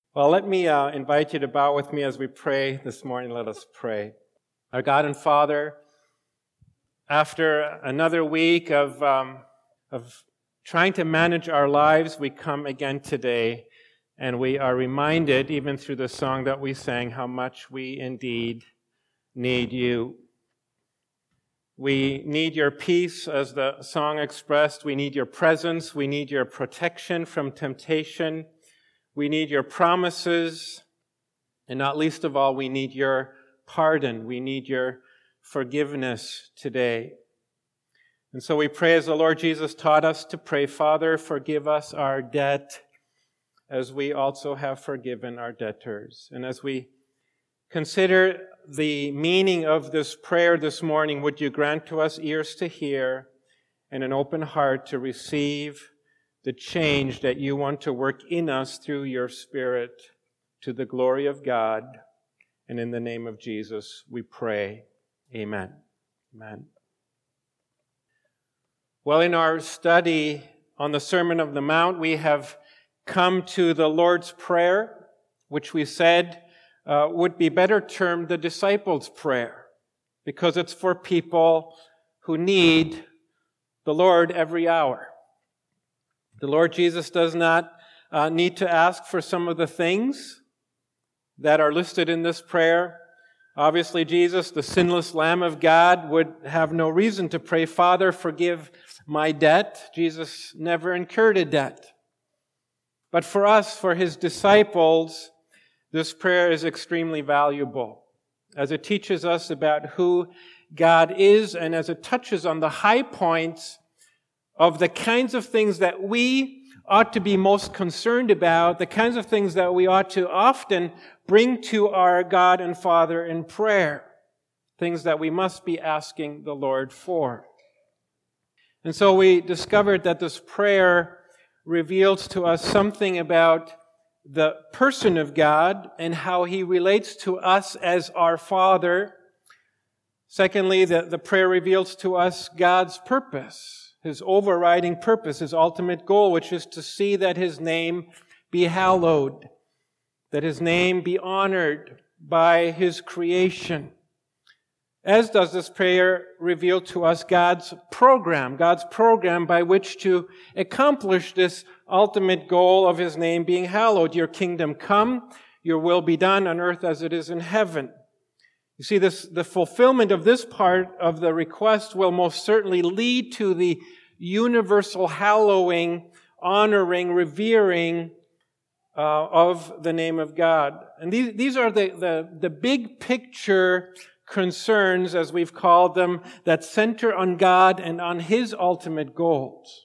Well, let me invite you to bow with me as we pray this morning. Let us pray. Our God and Father, after another week of trying to manage our lives, we come again today, and we are reminded, even through the song that we sang, how much we indeed need you. We need your peace, as the song expressed. We need your presence. We need your protection from temptation. We need your promises. And not least of all, we need your pardon. We need your forgiveness today. And so we pray as the Lord Jesus taught us to pray, Father, forgive us our debt as we also have forgiven our debtors. And as we consider the meaning of this prayer this morning, would you grant to us ears to hear and an open heart to receive the change that you want to work in us through your Spirit to the glory of God. And in the name of Jesus, we pray. Amen. Amen. Well, in our study on the Sermon on the Mount, we have come to the Lord's Prayer, which we said would be better termed the disciples' prayer, because it's for people who need the Lord every hour. The Lord Jesus does not need to ask for some of the things that are listed in this prayer. Obviously, Jesus, the sinless Lamb of God, would have no reason to pray, Father, forgive my debt. Jesus never incurred a debt. But for us, for his disciples, this prayer is extremely valuable, as it teaches us about who God is and as it touches on the high points of the kinds of things that we ought to be most concerned about, the kinds of things that we ought to often bring to our God and Father in prayer, things that we must be asking the Lord for. And so we discovered that this prayer reveals to us something about the person of God and how he relates to us as our Father. Secondly, the prayer reveals to us God's purpose, his overriding purpose, his ultimate goal, which is to see that his name be hallowed, that his name be honored by his creation. As does this prayer reveal to us God's program by which to accomplish this ultimate goal of his name being hallowed. Your kingdom come, your will be done on earth as it is in heaven. You see, the fulfillment of this part of the request will most certainly lead to the universal hallowing, honoring, revering of the name of God. And these are the big picture concerns, as we've called them, that center on God and on his ultimate goals.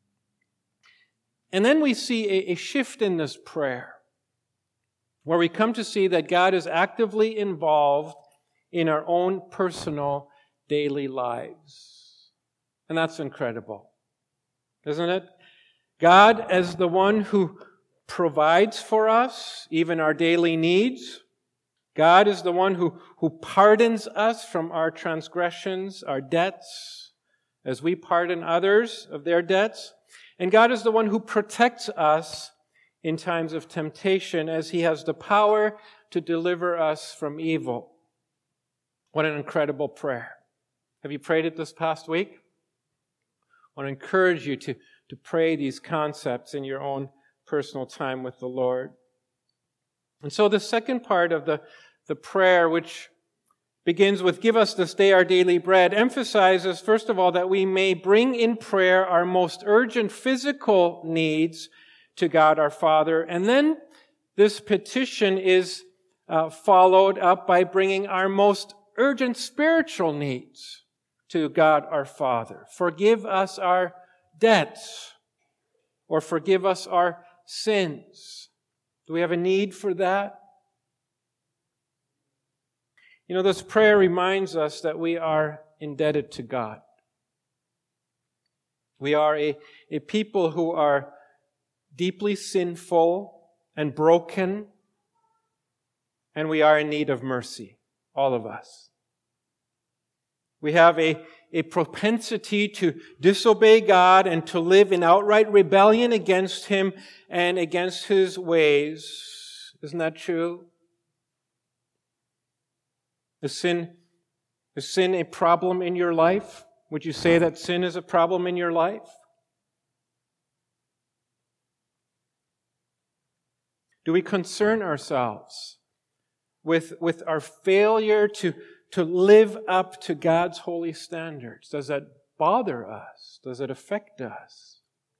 And then we see a shift in this prayer, where we come to see that God is actively involved in our own personal daily lives. And that's incredible, isn't it? God as the one who provides for us, even our daily needs. God is the one who pardons us from our transgressions, our debts, as we pardon others of their debts. And God is the one who protects us in times of temptation, as he has the power to deliver us from evil. What an incredible prayer. Have you prayed it this past week? I want to encourage you to pray these concepts in your own personal time with the Lord. And so the second part of the prayer, which begins with, give us this day our daily bread, emphasizes, first of all, that we may bring in prayer our most urgent physical needs to God our Father. And then this petition is followed up by bringing our most urgent spiritual needs to God our Father. Forgive us our debts, or forgive us our sins. Do we have a need for that? You know, this prayer reminds us that we are indebted to God. We are a people who are deeply sinful and broken, and we are in need of mercy, all of us. We have a propensity to disobey God and to live in outright rebellion against him and against his ways. Isn't that true? Is sin a problem in your life? Would you say that sin is a problem in your life? Do we concern ourselves with our failure to live up to God's holy standards? Does that bother us? Does it affect us?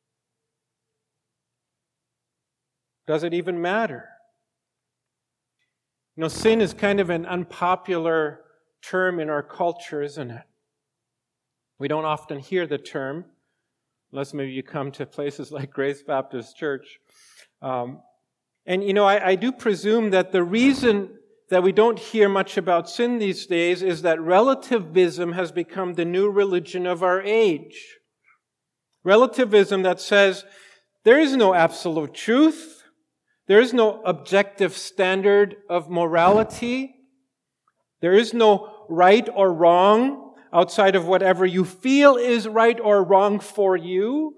Does it even matter? You know, sin is kind of an unpopular term in our culture, isn't it? We don't often hear the term, unless maybe you come to places like Grace Baptist Church. And, you know, I do presume that the reason that we don't hear much about sin these days is that relativism has become the new religion of our age. Relativism that says there is no absolute truth. There is no objective standard of morality. There is no right or wrong outside of whatever you feel is right or wrong for you.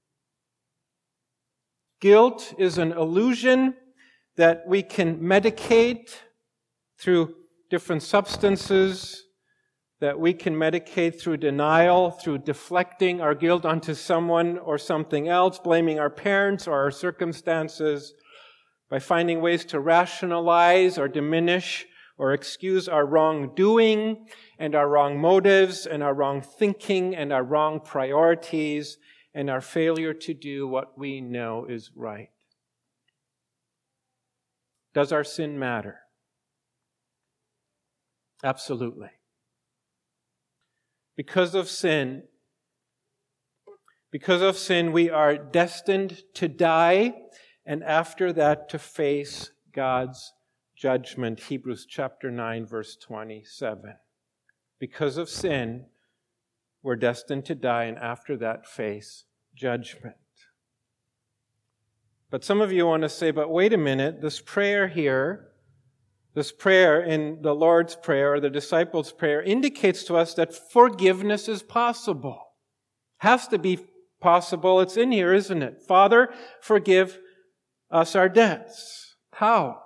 Guilt is an illusion that we can medicate through different substances, that we can medicate through denial, through deflecting our guilt onto someone or something else, blaming our parents or our circumstances, by finding ways to rationalize or diminish or excuse our wrongdoing and our wrong motives and our wrong thinking and our wrong priorities and our failure to do what we know is right. Does our sin matter? Absolutely. Because of sin, we are destined to die, and after that to face God's judgment. Hebrews chapter 9, verse 27. Because of sin, we're destined to die, and after that face judgment. But some of you want to say, but wait a minute, this prayer here, this prayer in the Lord's Prayer or the disciples' prayer indicates to us that forgiveness is possible. Has to be possible. It's in here, isn't it? Father, forgive us our debts. How?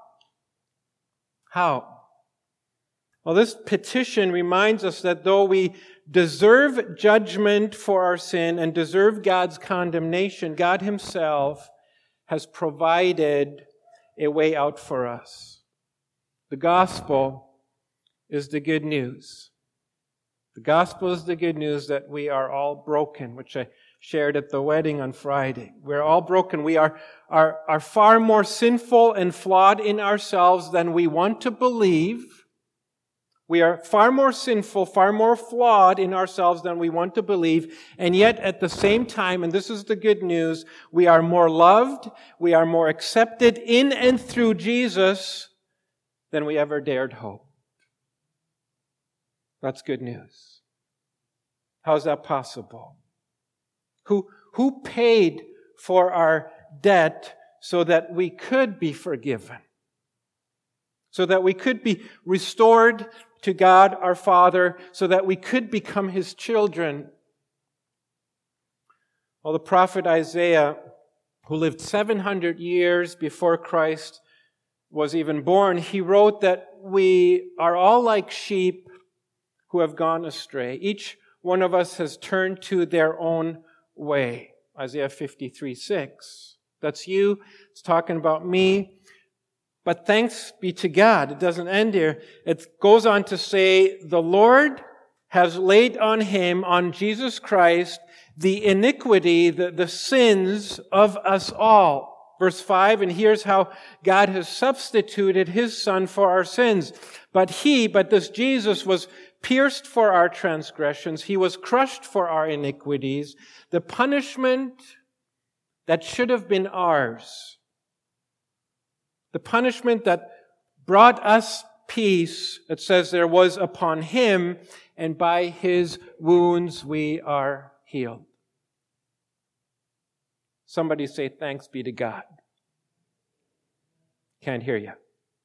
Well, this petition reminds us that though we deserve judgment for our sin and deserve God's condemnation, God Himself has provided a way out for us. The gospel is the good news. The gospel is the good news that we are all broken, which I shared at the wedding on Friday. We're all broken. We are far more sinful and flawed in ourselves than we want to believe. We are far more sinful, far more flawed in ourselves than we want to believe. And yet at the same time, and this is the good news, we are more loved, we are more accepted in and through Jesus than we ever dared hope. That's good news. How is that possible? Who paid for our debt so that we could be forgiven? So that we could be restored to God our Father, so that we could become His children. Well, the prophet Isaiah, who lived 700 years before Christ was even born, he wrote that we are all like sheep who have gone astray. Each one of us has turned to their own way. Isaiah 53:6. That's you. It's talking about me. But thanks be to God. It doesn't end here. It goes on to say, the Lord has laid on Him, on Jesus Christ, the iniquity, the sins of us all. Verse 5, and here's how God has substituted His Son for our sins. But this Jesus was pierced for our transgressions. He was crushed for our iniquities. The punishment that should have been ours, the punishment that brought us peace, it says there was upon Him, and by His wounds we are healed. Somebody say, thanks be to God. Can't hear you.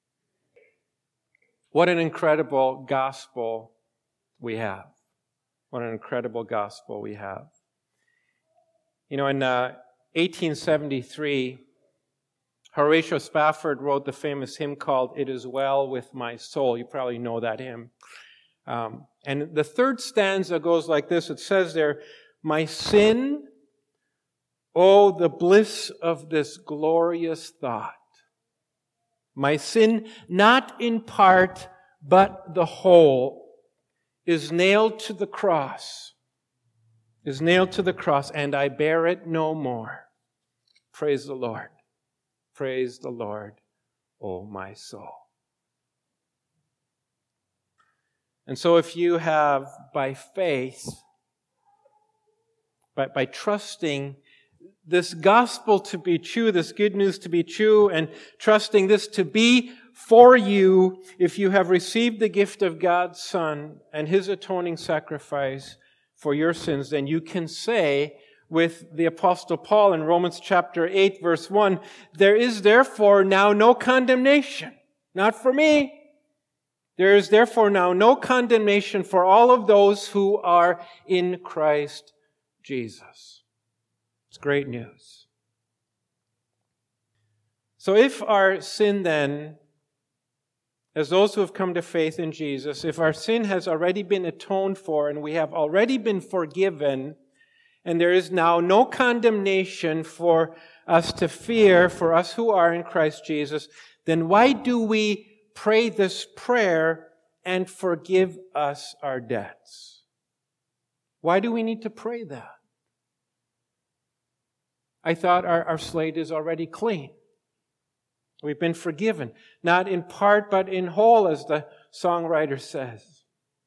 What an incredible gospel we have. What an incredible gospel we have. You know, in 1873, Horatio Spafford wrote the famous hymn called "It Is Well With My Soul." You probably know that hymn. And the third stanza goes like this. It says there, "My sin, oh, the bliss of this glorious thought. My sin, not in part, but the whole, is nailed to the cross, and I bear it no more. Praise the Lord. Praise the Lord, O my soul." And so if you have, by faith, by trusting this gospel to be true, this good news to be true, and trusting this to be for you, if you have received the gift of God's Son and His atoning sacrifice for your sins, then you can say with the Apostle Paul in Romans chapter 8, verse 1, "There is therefore now no condemnation, not for me. There is therefore now no condemnation for all of those who are in Christ Jesus." It's great news. So if our sin then, as those who have come to faith in Jesus, if our sin has already been atoned for and we have already been forgiven, and there is now no condemnation for us to fear, for us who are in Christ Jesus, then why do we pray this prayer, "And forgive us our debts"? Why do we need to pray that? I thought our slate is already clean. We've been forgiven, not in part, but in whole, as the songwriter says.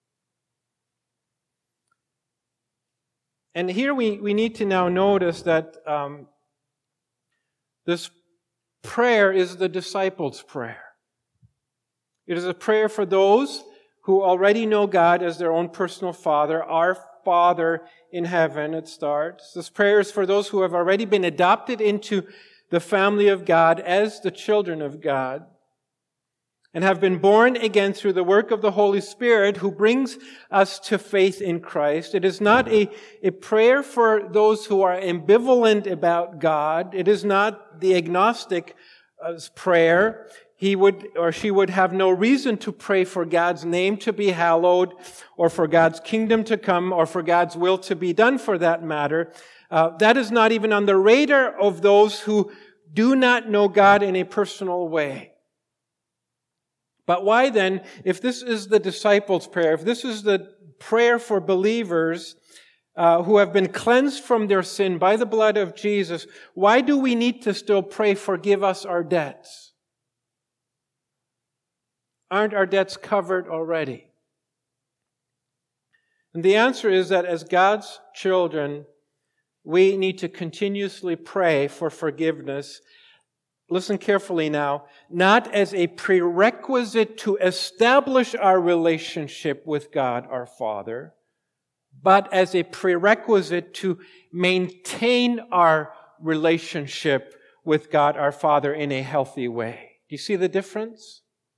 And here we need to now notice that this prayer is the disciples' prayer. It is a prayer for those who already know God as their own personal Father, our Father in heaven, it starts. This prayer is for those who have already been adopted into the family of God as the children of God and have been born again through the work of the Holy Spirit who brings us to faith in Christ. It is not a prayer for those who are ambivalent about God. It is not the agnostic prayer. He would or she would have no reason to pray for God's name to be hallowed or for God's kingdom to come or for God's will to be done for that matter. That is not even on the radar of those who do not know God in a personal way. But why then, if this is the disciples' prayer, if this is the prayer for believers who have been cleansed from their sin by the blood of Jesus, why do we need to still pray, "Forgive us our debts"? Aren't our debts covered already? And the answer is that as God's children, we need to continuously pray for forgiveness. Listen carefully now. Not as a prerequisite to establish our relationship with God our Father, but as a prerequisite to maintain our relationship with God our Father in a healthy way. Do you see the difference?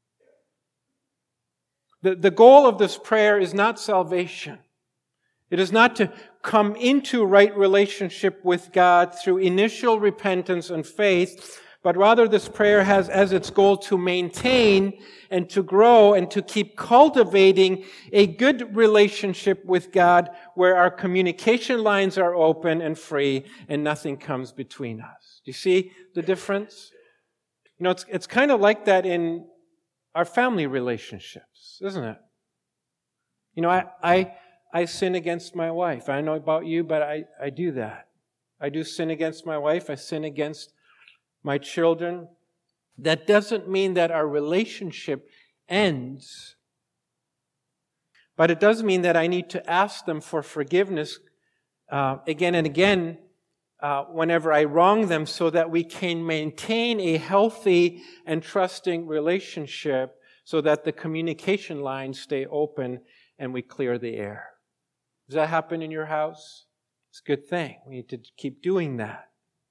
The goal of this prayer is not salvation. It is not to come into right relationship with God through initial repentance and faith, but rather this prayer has as its goal to maintain and to grow and to keep cultivating a good relationship with God where our communication lines are open and free and nothing comes between us. Do you see the difference? You know, it's kind of like that in our family relationships, isn't it? You know, I sin against my wife. I don't know about you, but I do that. I do sin against my wife. I sin against my children. That doesn't mean that our relationship ends, but it does mean that I need to ask them for forgiveness again and again whenever I wrong them so that we can maintain a healthy and trusting relationship so that the communication lines stay open and we clear the air. Does that happen in your house? It's a good thing. We need to keep doing that.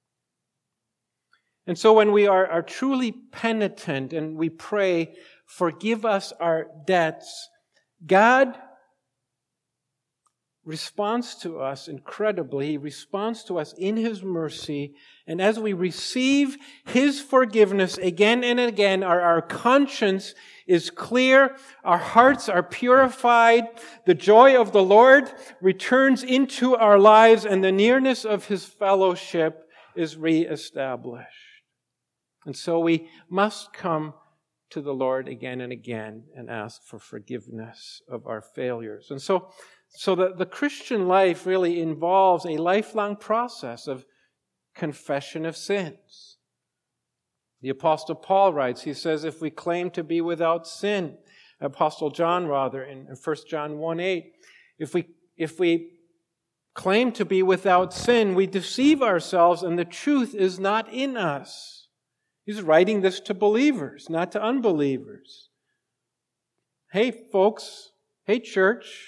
And so when we are truly penitent and we pray, "Forgive us our debts," God responds to us incredibly. He responds to us in His mercy. And as we receive His forgiveness again and again, our conscience is clear. Our hearts are purified. The joy of the Lord returns into our lives, and the nearness of His fellowship is reestablished. And so we must come to the Lord again and again and ask for forgiveness of our failures. And so the Christian life really involves a lifelong process of confession of sins. The Apostle Paul writes, he says, if we claim to be without sin, Apostle John rather, in 1 John 1:8, if we claim to be without sin, we deceive ourselves and the truth is not in us. He's writing this to believers, not to unbelievers. Hey, folks. Hey, church.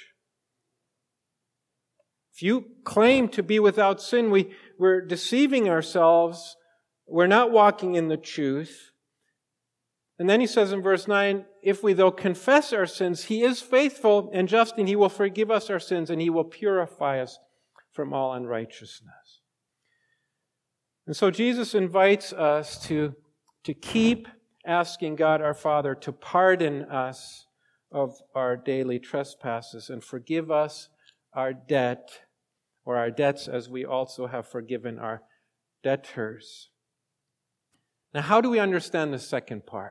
If you claim to be without sin, we're deceiving ourselves. We're not walking in the truth. And then he says in verse 9, if we though confess our sins, He is faithful and just, and He will forgive us our sins, and He will purify us from all unrighteousness. And so Jesus invites us to keep asking God our Father to pardon us of our daily trespasses and forgive us our debt, or our debts, as we also have forgiven our debtors. Now, how do we understand the second part?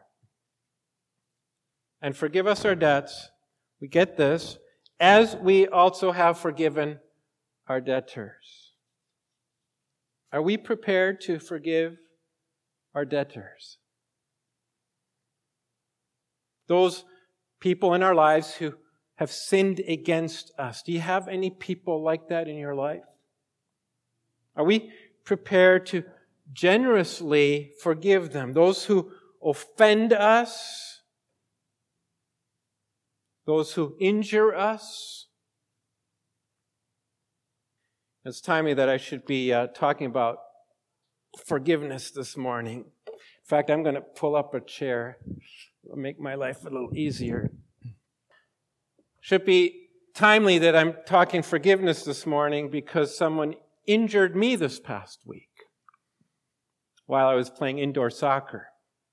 And forgive us our debts. We get this, as we also have forgiven our debtors. Are we prepared to forgive our debtors? Those people in our lives who have sinned against us. Do you have any people like that in your life? Are we prepared to generously forgive them? Those who offend us, those who injure us. It's timely that I should be talking about forgiveness this morning. In fact, I'm going to pull up a chair. It'll make my life a little easier. Should be timely that I'm talking forgiveness this morning because someone injured me this past week while I was playing indoor soccer.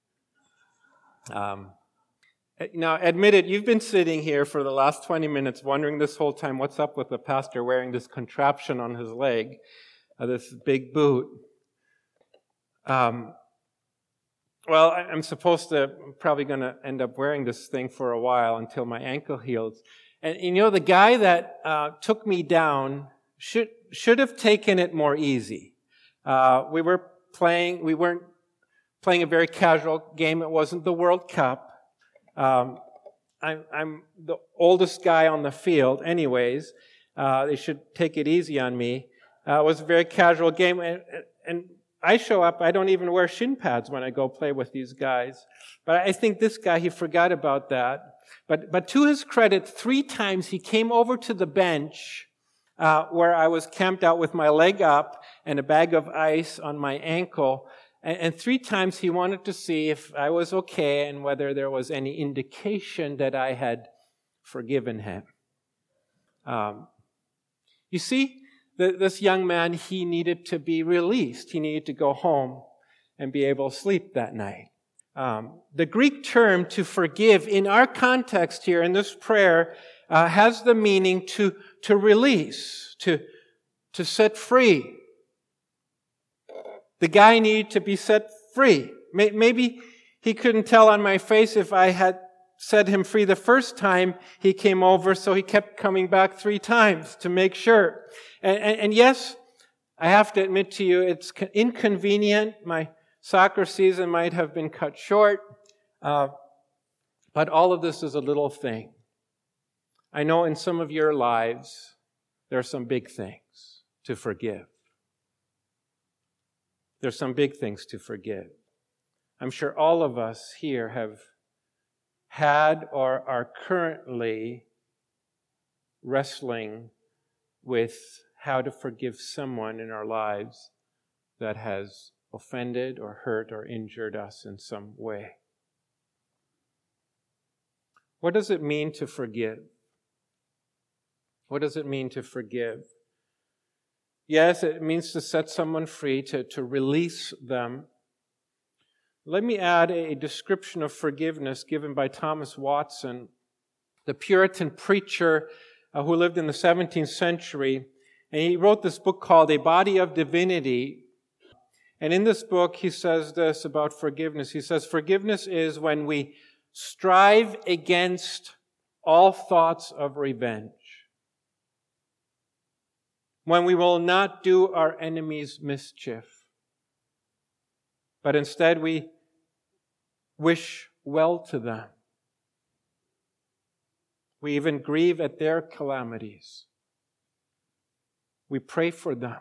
Now, admit it, you've been sitting here for the last 20 minutes wondering this whole time what's up with the pastor wearing this contraption on his leg, this big boot. Well, I'm probably going to end up wearing this thing for a while until my ankle heals. And the guy that took me down should have taken it more easy. We weren't playing a very casual game. It wasn't the World Cup. I'm the oldest guy on the field anyways. They should take it easy on me. It was a very casual game. And I show up, I don't even wear shin pads when I go play with these guys. But I think this guy, he forgot about that. But to his credit, 3 times he came over to the bench where I was camped out with my leg up and a bag of ice on my ankle. And 3 times he wanted to see if I was okay and whether there was any indication that I had forgiven him. You see, this young man, he needed to be released. He needed to go home and be able to sleep that night. The Greek term to forgive in our context here in this prayer has the meaning to release, to set free. The guy needed to be set free. Maybe he couldn't tell on my face if I had set him free the first time he came over, so he kept coming back 3 times to make sure. And yes, I have to admit to you, it's inconvenient. My soccer season might have been cut short, but all of this is a little thing. I know in some of your lives, there are some big things to forgive. There's some big things to forgive. I'm sure all of us here have had or are currently wrestling with how to forgive someone in our lives that has offended or hurt or injured us in some way. What does it mean to forgive? What does it mean to forgive? Yes, it means to set someone free, to release them. Let me add a description of forgiveness given by Thomas Watson, the Puritan preacher who lived in the 17th century. And he wrote this book called A Body of Divinity. And in this book, he says this about forgiveness. He says, forgiveness is when we strive against all thoughts of revenge, when we will not do our enemies mischief, but instead we wish well to them. We even grieve at their calamities. We pray for them.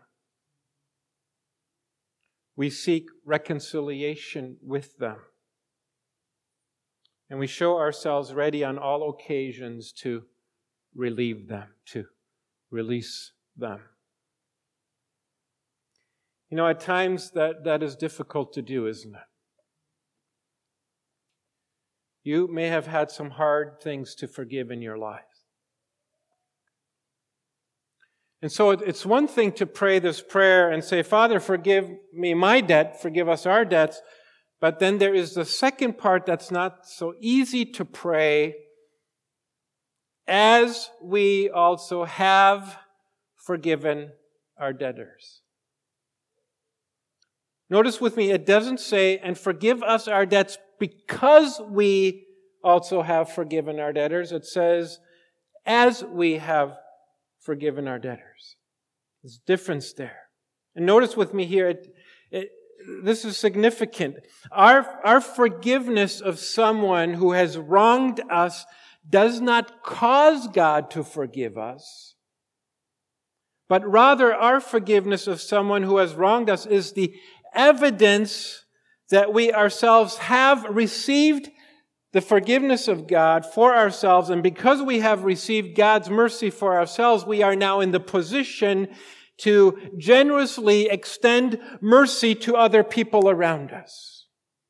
We seek reconciliation with them. And we show ourselves ready on all occasions to relieve them, to release them. You know, at times that is difficult to do, isn't it? You may have had some hard things to forgive in your life. And so it's one thing to pray this prayer and say, Father, forgive me my debt, forgive us our debts. But then there is the second part that's not so easy to pray, as we also have forgiven our debtors. Notice with me, it doesn't say, and forgive us our debts because we also have forgiven our debtors. It says, as we have forgiven our debtors. There's a difference there. And notice with me here, this is significant. Our forgiveness of someone who has wronged us does not cause God to forgive us, but rather our forgiveness of someone who has wronged us is the evidence that we ourselves have received the forgiveness of God for ourselves, and because we have received God's mercy for ourselves, we are now in the position to generously extend mercy to other people around us.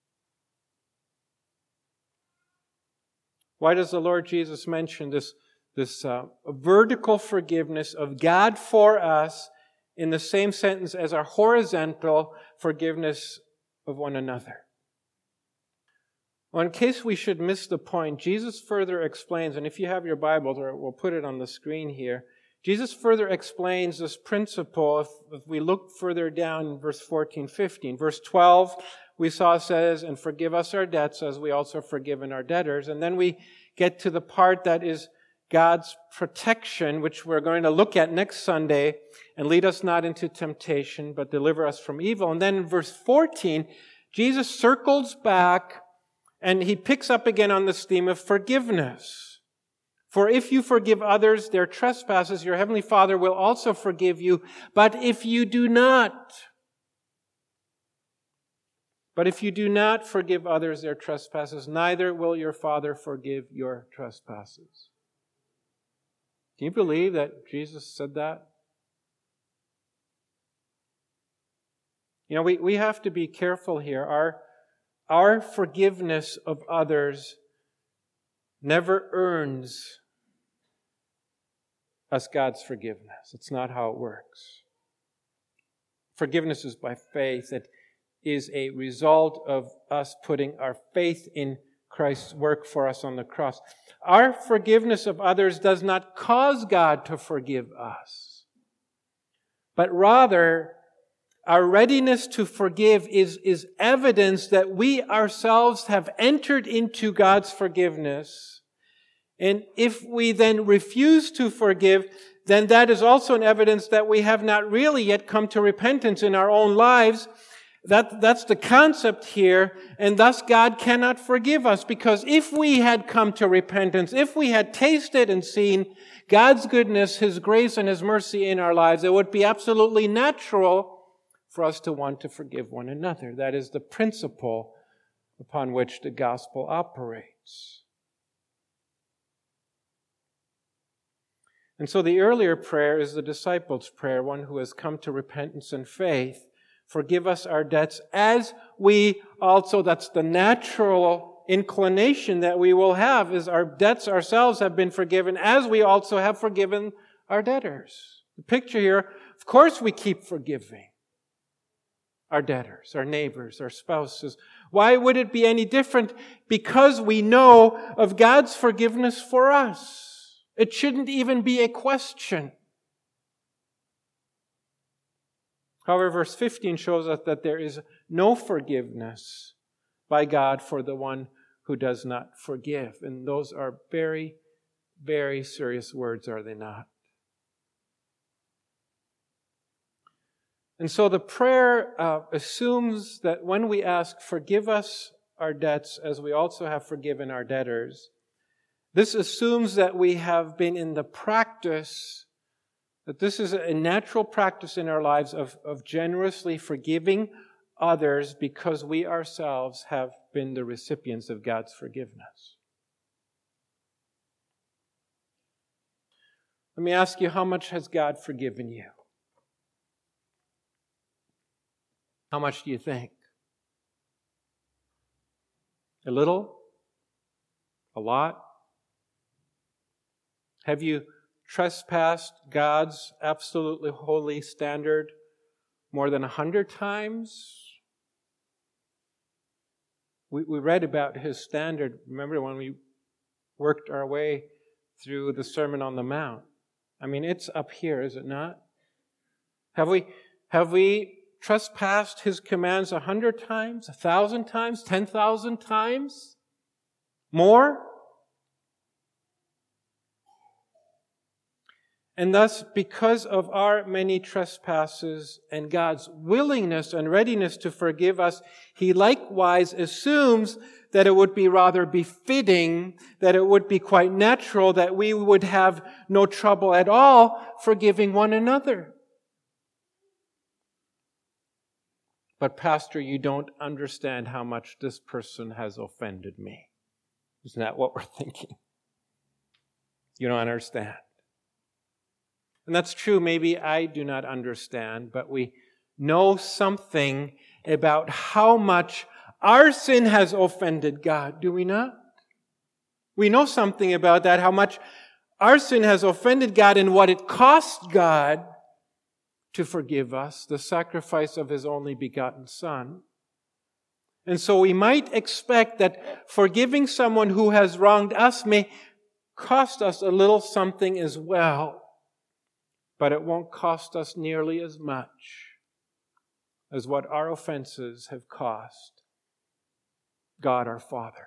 Why does the Lord Jesus mention this vertical forgiveness of God for us in the same sentence as our horizontal forgiveness of one another? Well, in case we should miss the point, Jesus further explains, and if you have your Bibles, or we'll put it on the screen here, Jesus further explains this principle if we look further down in verse 14, 15. Verse 12, we saw says, and forgive us our debts as we also have forgiven our debtors. And then we get to the part that is God's protection, which we're going to look at next Sunday, and lead us not into temptation, but deliver us from evil. And then in verse 14, Jesus circles back and he picks up again on this theme of forgiveness. For if you forgive others their trespasses, your heavenly Father will also forgive you. But if you do not forgive others their trespasses, neither will your Father forgive your trespasses. Can you believe that Jesus said that? You know, we have to be careful here. Our forgiveness of others never earns us God's forgiveness. It's not how it works. Forgiveness is by faith. It is a result of us putting our faith in Christ's work for us on the cross. Our forgiveness of others does not cause God to forgive us, but rather our readiness to forgive is evidence that we ourselves have entered into God's forgiveness. And if we then refuse to forgive, then that is also an evidence that we have not really yet come to repentance in our own lives. That's the concept here, and thus God cannot forgive us, because if we had come to repentance, if we had tasted and seen God's goodness, His grace, and His mercy in our lives, it would be absolutely natural for us to want to forgive one another. That is the principle upon which the gospel operates. And so the earlier prayer is the disciples' prayer, one who has come to repentance and faith. Forgive us our debts as we also, that's the natural inclination that we will have, is our debts ourselves have been forgiven as we also have forgiven our debtors. The picture here, of course we keep forgiving our debtors, our neighbors, our spouses. Why would it be any different? Because we know of God's forgiveness for us. It shouldn't even be a question. However, verse 15 shows us that there is no forgiveness by God for the one who does not forgive. And those are very, very serious words, are they not? And so the prayer assumes that when we ask, forgive us our debts as we also have forgiven our debtors, this assumes that we have been in the practice, that this is a natural practice in our lives of generously forgiving others because we ourselves have been the recipients of God's forgiveness. Let me ask you, how much has God forgiven you? How much do you think? A little? A lot? Have you trespassed God's absolutely holy standard more than 100 times? We read about His standard. Remember when we worked our way through the Sermon on the Mount? I mean, it's up here, is it not? Have we trespassed His commands 100 times, 1,000 times, 10,000 times? More? And thus, because of our many trespasses and God's willingness and readiness to forgive us, He likewise assumes that it would be rather befitting, that it would be quite natural that we would have no trouble at all forgiving one another. But Pastor, you don't understand how much this person has offended me. Isn't that what we're thinking? You don't understand. And that's true. Maybe I do not understand, but we know something about how much our sin has offended God, do we not? We know something about that, how much our sin has offended God and what it cost God to forgive us, the sacrifice of His only begotten Son. And so we might expect that forgiving someone who has wronged us may cost us a little something as well. But it won't cost us nearly as much as what our offenses have cost God our Father.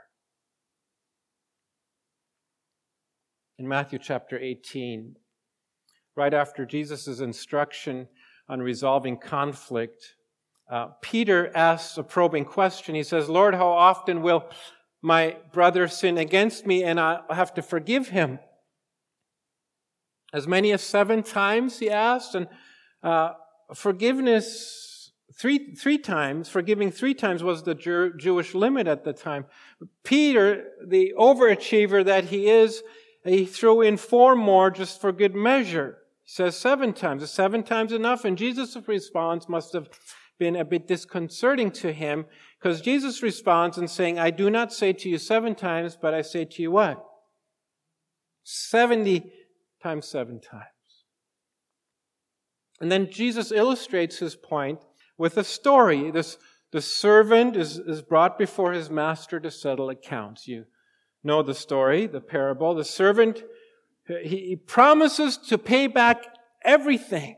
In Matthew chapter 18, right after Jesus' instruction on resolving conflict, Peter asks a probing question. He says, Lord, how often will my brother sin against me and I'll have to forgive him? As many as 7 times, he asked, and forgiveness three times, forgiving 3 times was the Jewish limit at the time. Peter, the overachiever that he is, he threw in 4 more just for good measure. He says 7 times. Is 7 times enough? And Jesus' response must have been a bit disconcerting to him, because Jesus responds in saying, I do not say to you 7 times, but I say to you what? 70 times 7 times. And then Jesus illustrates his point with a story. The servant is brought before his master to settle accounts. You know the story, the parable. The servant, he promises to pay back everything,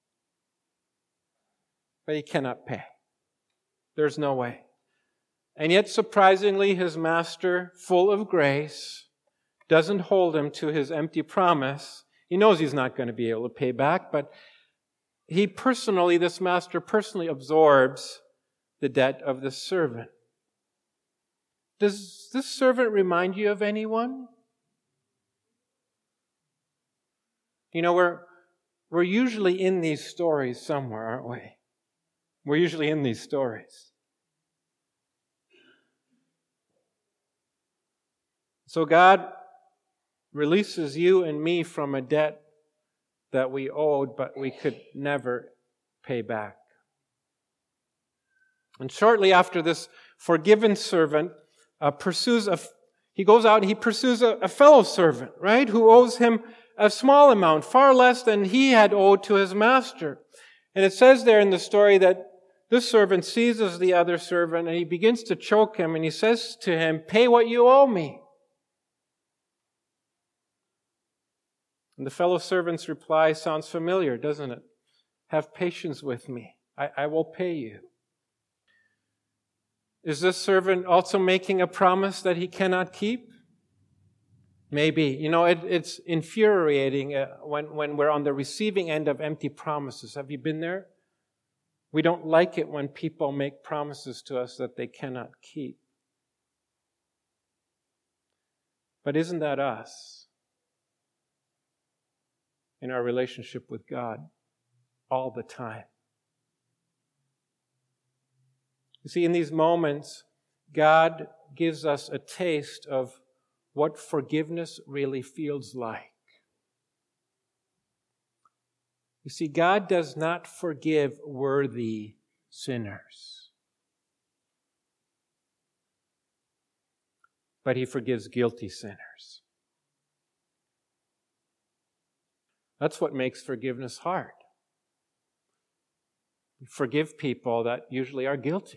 but he cannot pay. There's no way. And yet, surprisingly, his master, full of grace, doesn't hold him to his empty promise. He knows he's not going to be able to pay back, but this master personally absorbs the debt of this servant. Does this servant remind you of anyone? You know, we're usually in these stories somewhere, aren't we? We're usually in these stories. So God releases you and me from a debt that we owed, but we could never pay back. And shortly after, this forgiven servant he goes out and he pursues a fellow servant, right, who owes him a small amount, far less than he had owed to his master. And it says there in the story that this servant seizes the other servant and he begins to choke him and he says to him, "Pay what you owe me." And the fellow servant's reply sounds familiar, doesn't it? "Have patience with me. I will pay you." Is this servant also making a promise that he cannot keep? Maybe. You know, it's infuriating when we're on the receiving end of empty promises. Have you been there? We don't like it when people make promises to us that they cannot keep. But isn't that us in our relationship with God all the time? You see, in these moments, God gives us a taste of what forgiveness really feels like. You see, God does not forgive worthy sinners, but He forgives guilty sinners. That's what makes forgiveness hard. We forgive people that usually are guilty.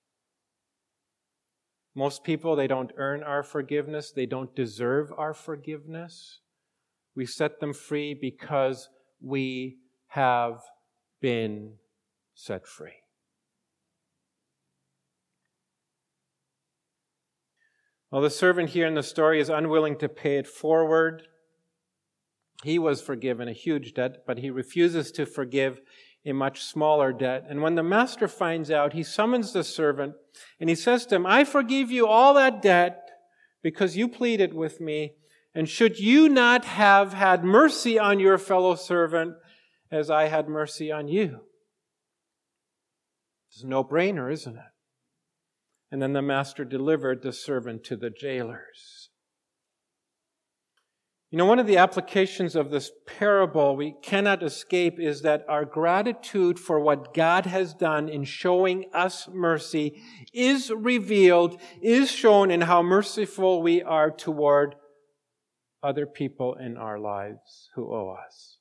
Most people, they don't earn our forgiveness. They don't deserve our forgiveness. We set them free because we have been set free. Well, the servant here in the story is unwilling to pay it forward. He was forgiven a huge debt, but he refuses to forgive a much smaller debt. And when the master finds out, he summons the servant and he says to him, "I forgive you all that debt because you pleaded with me. And should you not have had mercy on your fellow servant as I had mercy on you?" It's a no-brainer, isn't it? And then the master delivered the servant to the jailers. You know, one of the applications of this parable we cannot escape is that our gratitude for what God has done in showing us mercy is revealed, is shown in how merciful we are toward other people in our lives who owe us.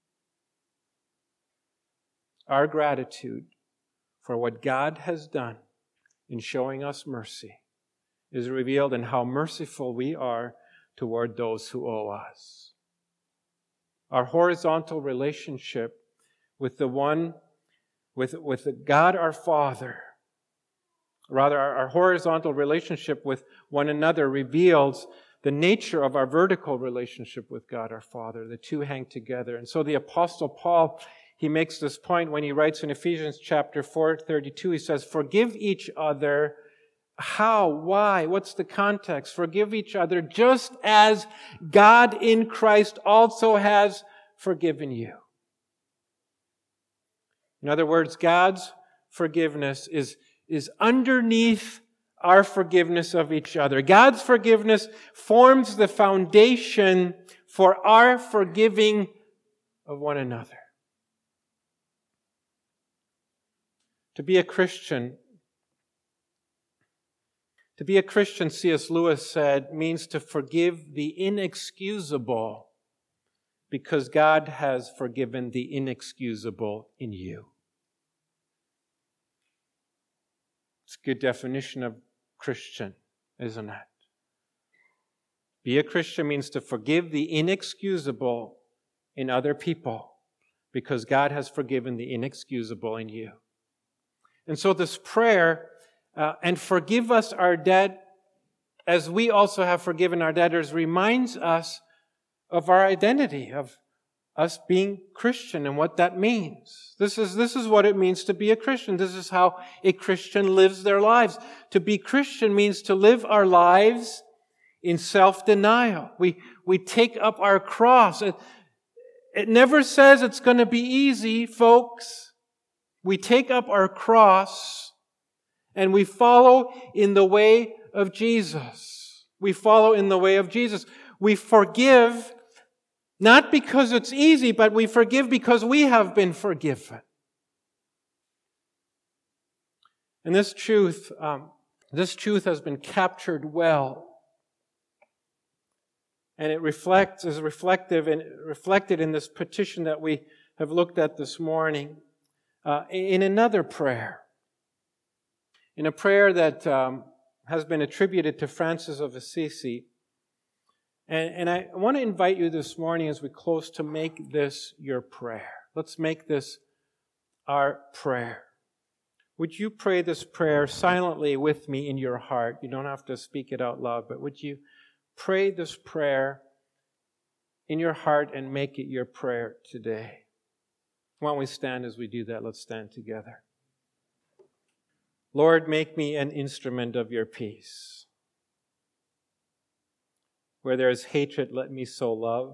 Our gratitude for what God has done in showing us mercy is revealed in how merciful we are toward those who owe us. Our horizontal relationship with the one, with God our Father, rather our horizontal relationship with one another reveals the nature of our vertical relationship with God our Father. The two hang together. And so the Apostle Paul, he makes this point when he writes in Ephesians chapter 4:32, he says, "Forgive each other." How? Why? What's the context? Forgive each other just as God in Christ also has forgiven you. In other words, God's forgiveness is underneath our forgiveness of each other. God's forgiveness forms the foundation for our forgiving of one another. To be a Christian, C.S. Lewis said, means to forgive the inexcusable because God has forgiven the inexcusable in you. It's a good definition of Christian, isn't it? Be a Christian means to forgive the inexcusable in other people because God has forgiven the inexcusable in you. And so this prayer, and forgive us our debt as we also have forgiven our debtors, reminds us of our identity, of us being Christian and what that means. This is what it means to be a Christian. This is how a Christian lives their lives. To be Christian means to live our lives in self-denial. We take up our cross. It never says it's going to be easy, folks. We take up our cross and we follow in the way of Jesus. We follow in the way of Jesus. We forgive not because it's easy, but we forgive because we have been forgiven. And this truth has been captured well And it is reflective and reflected in this petition that we have looked at this morning in another prayer. In a prayer that has been attributed to Francis of Assisi. And I want to invite you this morning as we close to make this your prayer. Let's make this our prayer. Would you pray this prayer silently with me in your heart? You don't have to speak it out loud, but would you pray this prayer in your heart and make it your prayer today? Why don't we stand as we do that? Let's stand together. Lord, make me an instrument of your peace. Where there is hatred, let me sow love.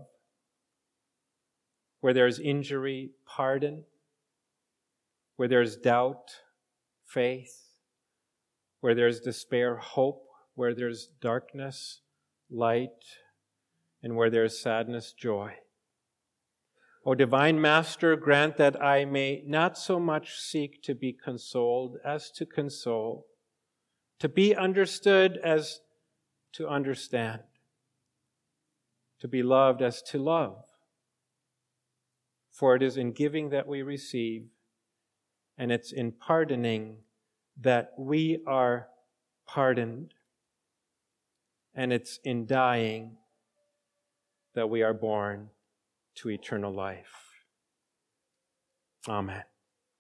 Where there is injury, pardon. Where there is doubt, faith. Where there is despair, hope. Where there is darkness, light. And where there is sadness, joy. O divine Master, grant that I may not so much seek to be consoled as to console, to be understood as to understand, to be loved as to love. For it is in giving that we receive, and it's in pardoning that we are pardoned, and it's in dying that we are born to eternal life. Amen.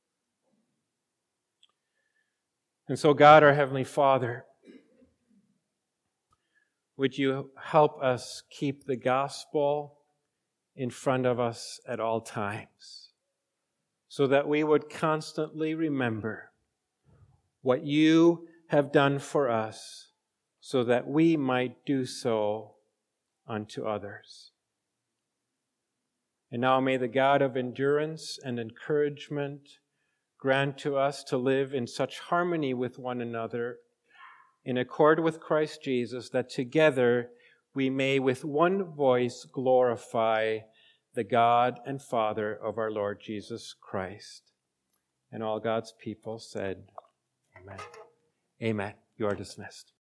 And so, God, our Heavenly Father, would you help us keep the gospel in front of us at all times, so that we would constantly remember what you have done for us, so that we might do so unto others. And now may the God of endurance and encouragement grant to us to live in such harmony with one another, in accord with Christ Jesus, that together we may with one voice glorify the God and Father of our Lord Jesus Christ. And all God's people said, Amen. Amen. You are dismissed.